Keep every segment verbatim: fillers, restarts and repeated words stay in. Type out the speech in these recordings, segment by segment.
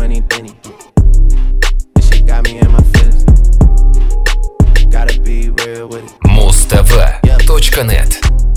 money, Benny. This shit got me in my feelings. Gotta be real with it. муз тэ вэ точка нет.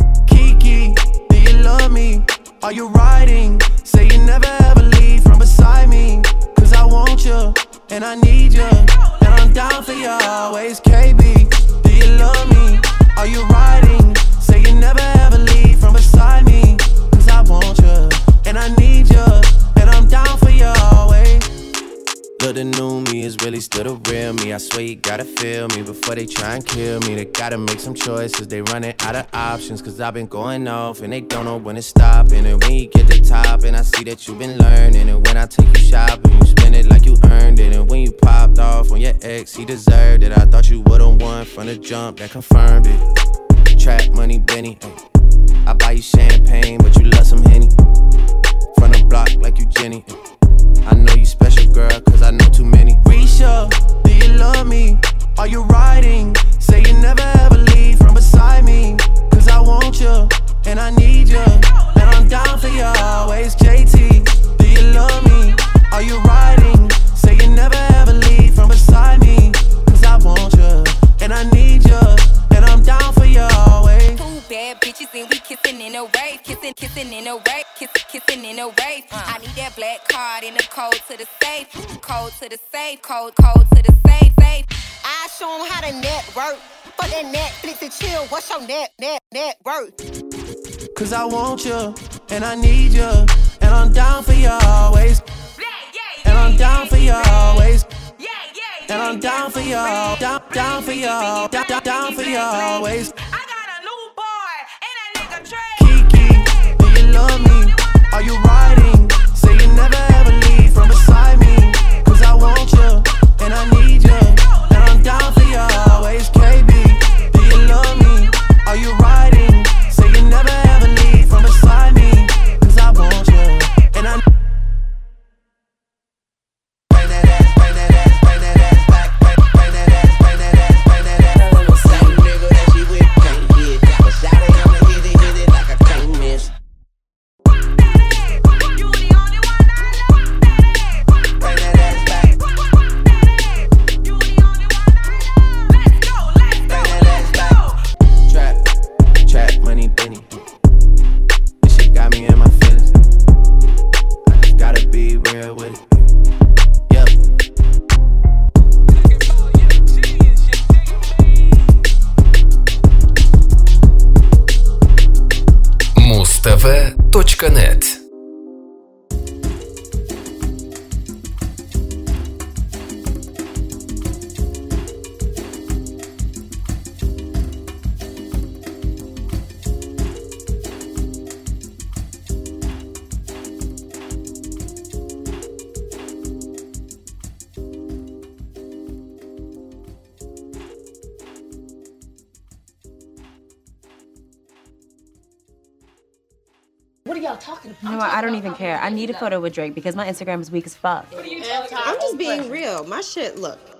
Kiki, do you love me? Are you riding? Say you never ever leave from beside me. Cause I want you, and I need you, and I'm down for you always. K B, do you love me? Are you riding? Say you never ever leave from beside me. Cause I want you, and I need you, and I'm down for you always. Look, the new me is really still the real me. I swear you gotta feel me before they try and kill me. They gotta make some choices, they running out of options. Cause I've been going off and they don't know when to stop. And when you get to the top and I see that you've been learning. And when I take you shopping, you spend it like you earned it. And when you popped off on your ex, he deserved it. I thought you would've won from the jump, that confirmed it. Trap money, Benny, ay. I buy you champagne, but you love some Henny. From the block like you Jenny, ay. I know you special, girl, cause I know too many. Risha, do you love me? Are you riding? Say you never ever leave from beside me. Cause I want you, and I need you, and I'm down for you always. J T, do you love me? Are you riding? Say you never ever leave from beside me. Cause I want you, and I need you, and I'm down for you always. Two bad bitches and we kissing in a wave, kissing, kissing in a wave, kissing, kissing in a wave. Uh. I need that black card in the code to the safe, code to the safe, code, code to the safe, safe. I show 'em how to network. For that Netflix and chill, what's your net, net, net worth? Cause I want you, and I need you, and I'm down for you always. And I'm down for you always. And I'm down for you, down, down for you, down, down, down for you always. I got a new boy, and that nigga Trey. Kiki, do you love me? Are you riding? Say you never ever leave from beside me. Cause I want you, and I need you, and I'm down for you always. K B, do you love me? Are you riding? Say you never ever leave from beside me. Cause I want you, and I bring that ass, bring that ass, bring that ass back, bring, bring that ass, bring that ass, bring that ass. Same nigga that she with can't get. But shawty, I'ma hit it, hit it like I can't miss. You the only one I know. Bring that ass back, You the only one I know. Let's go, let's go, bring that ass let's back. go. Trap, trap money, Benny. This shit got me in my feelings. I just gotta be real with it. Yep. муз тэ вэ точка нет. What are y'all talking about? You know what? I don't even care. I need a photo with Drake because my Instagram is weak as fuck. I'm just being real. My shit, look,